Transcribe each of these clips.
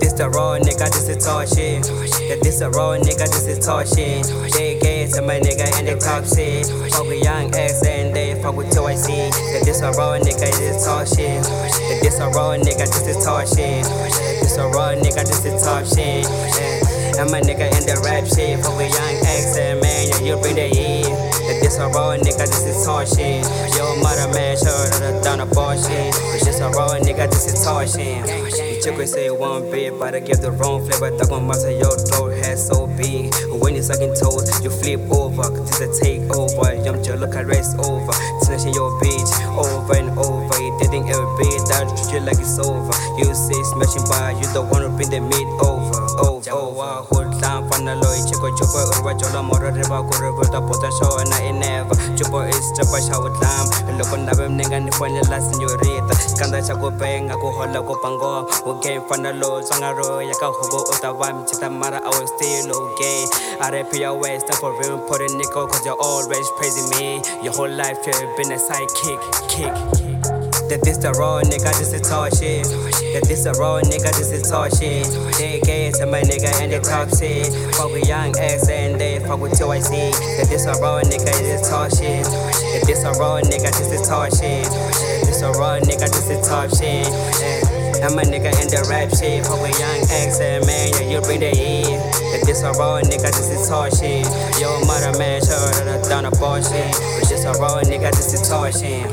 this the raw nigga, this is tall shit. That this a raw nigga, this is tall shit. They gay to my nigga and they top shit. Fuck with young X and they fuck with 2IC. That this a raw nigga, this is tall shit. That this a raw nigga, this is tall shit. This a raw nigga, this is top shit. And my nigga in the rap shit. Fuck with young X and man, yeah, you bring the E. That this a raw nigga, this is tall shit. Yo mother man, shut up, down the bullshit. It's just a raw nigga, this is tall shit. You could say one bit, but I give the wrong flavor. Talk on my side, your throat head so big. When you're sucking toes, you flip over. Cause this a takeover. Yum, you look at race over. Smashing your bitch over and over. You dating every bit, that treat you like it's over. You say smashing by, you don't wanna bring the meat over. Hold down, panalo, chico, chupa, urba, chola, mora, riba, kurva, the potasho, and I never. Chupa is chapa, shower lamb. Look on the nigga, and the final last senorita. Kanda chago bang, I go holla, go pango. Okay, panalo, sangaro, yaka, hobo, utawam, chitamara, I was still okay. I rap your waist, stand for real, put a nickel, cause you're always praising me. Your whole life, you've been a sidekick, kick. That this the raw nigga, this is tall shit. That this the raw nigga, this is tall shit. They gay to my nigga and they top shit. Fuck with young X and they fuck with 2IC. That this a raw nigga, this is tall shit. That this a raw nigga, this is tall shit. This a raw nigga, this is top shit. And my nigga in the rap shit. Fuck with young X and man, yeah, you bring the E. That this a raw nigga, this is tall shit. Yo mother man, shut up, down the bullshit. It's just a raw nigga, this is tall shit.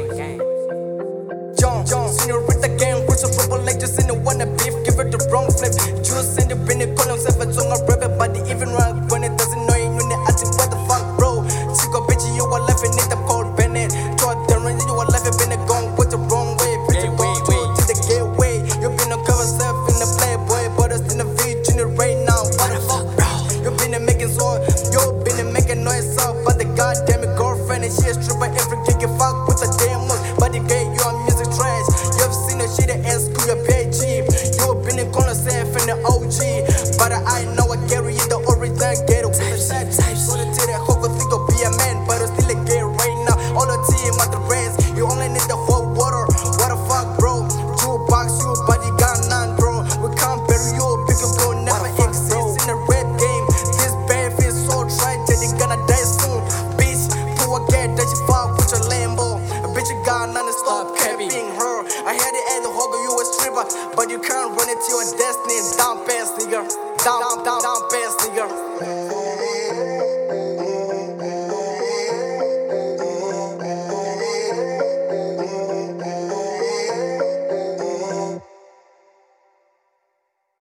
Senior with the game, push a trouble like just in the one beef, give it the wrong flip. Juice in the bin, call himself a song of rap, but the even run when it doesn't know you, when they ask you what the fuck, bro. Chico bitch, you are laughing at the cold Bennett. To the range, you are laughing, been gone with the wrong way. Bitch, you go to the gateway. You've been on cover self in the Playboy, but it's in the Virginia right now. What the fuck, bro? You've been making so, you've been making noise up, but the goddamn girlfriend, and she a stripper every gig you fuck with a damn most. But the gay, you are music trash. You've seen the shit at school, you're paid cheap. You've been in corner safe in the OG. But I know I carry you the original ghetto. So the tea that hope think I'll be a man, but I'm still a gay right now. All the team at the rest, you only need the whole water. What the fuck, bro? You box you, but you got none, bro. We can't bury you, pick up, go never exist in the red game. This bad feels so tragic, you gonna die soon. Bitch, to a get that you fuck with your Lambo. Bitch, you got none to stop capping her. I had it at the hog, you a stripper, but you can't run it to your destiny. Down fast, nigga. Down.